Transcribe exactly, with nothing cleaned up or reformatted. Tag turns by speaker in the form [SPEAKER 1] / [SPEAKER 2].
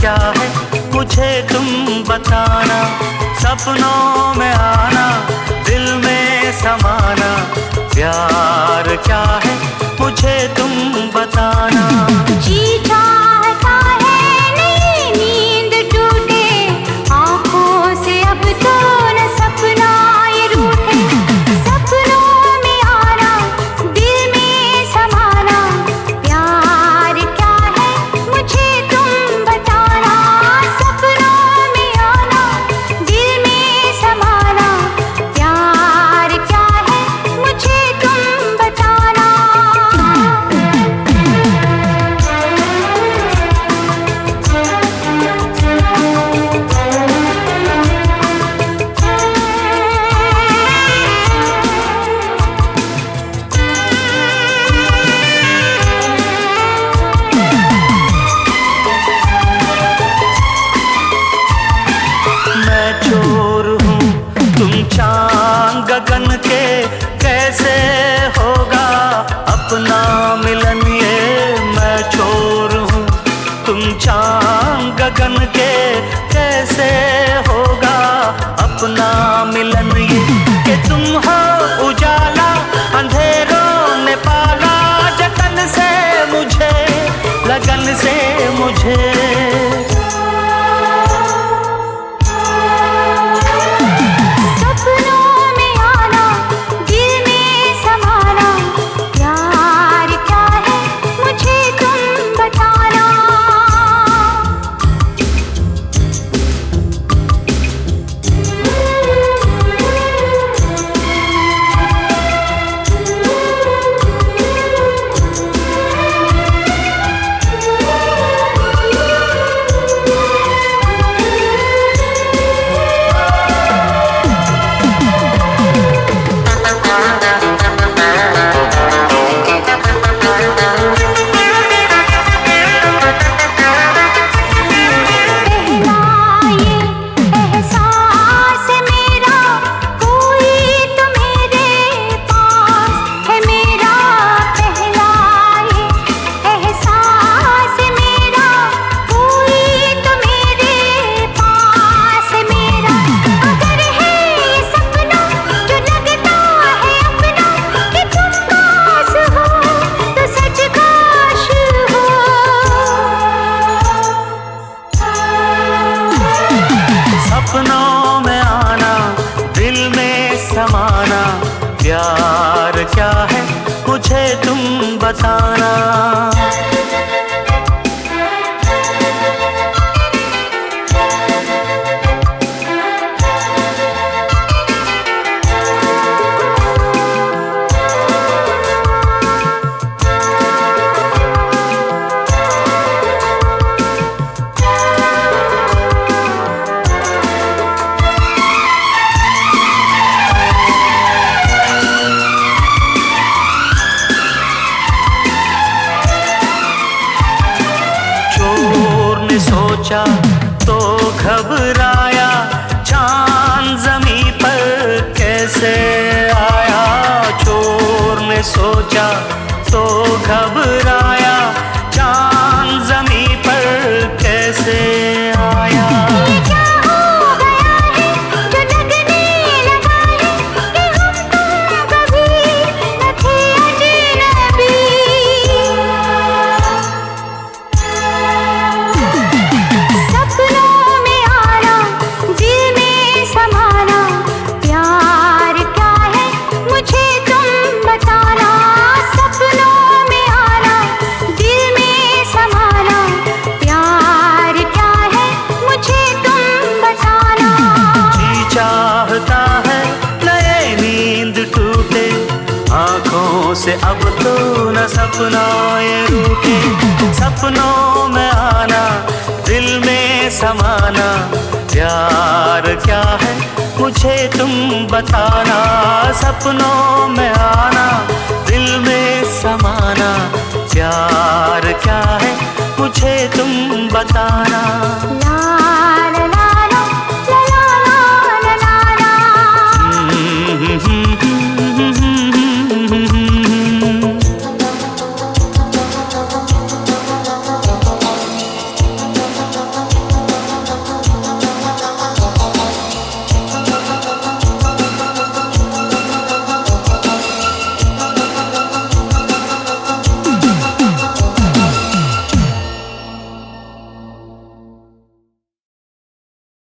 [SPEAKER 1] क्या है मुझे तुम बताना, सपनों में आना, दिल में समाना, प्यार क्या है मुझे तुम बताना।
[SPEAKER 2] जी चाहता है नई नींद टूटे, आँखों से अब तो न सपना ये रूठे, सपनों में आना, दिल में समाना, प्यार क्या है मुझे तुम बताना, सपनों में आना, दिल में समाना, प्यार क्या है मुझे तुम बताना।
[SPEAKER 1] मैं चोर हूँ तुम चांद गगन के, कैसे होगा अपना मिलन ये। मैं चोर हूँ तुम चांद गगन के, कैसे होगा अपना मिलन ये। कि तुम हो उजाला अंधेरों ने पाला, जतन से मुझे लगन से मुझे। सपनों में आना, दिल में समाना, प्यार क्या है मुझे तुम बताना। सोचा तो घबराया, चांद ज़मीं पर कैसे आया। चोर ने सोचा तो घबराया, चांद ज़मीं पर कैसे आया। से अब तो न सपना ये रूठे, सपनों में आना, दिल में समाना, प्यार क्या है मुझे तुम बताना। सपनों में आना, दिल में समाना, प्यार क्या है मुझे तुम बताना।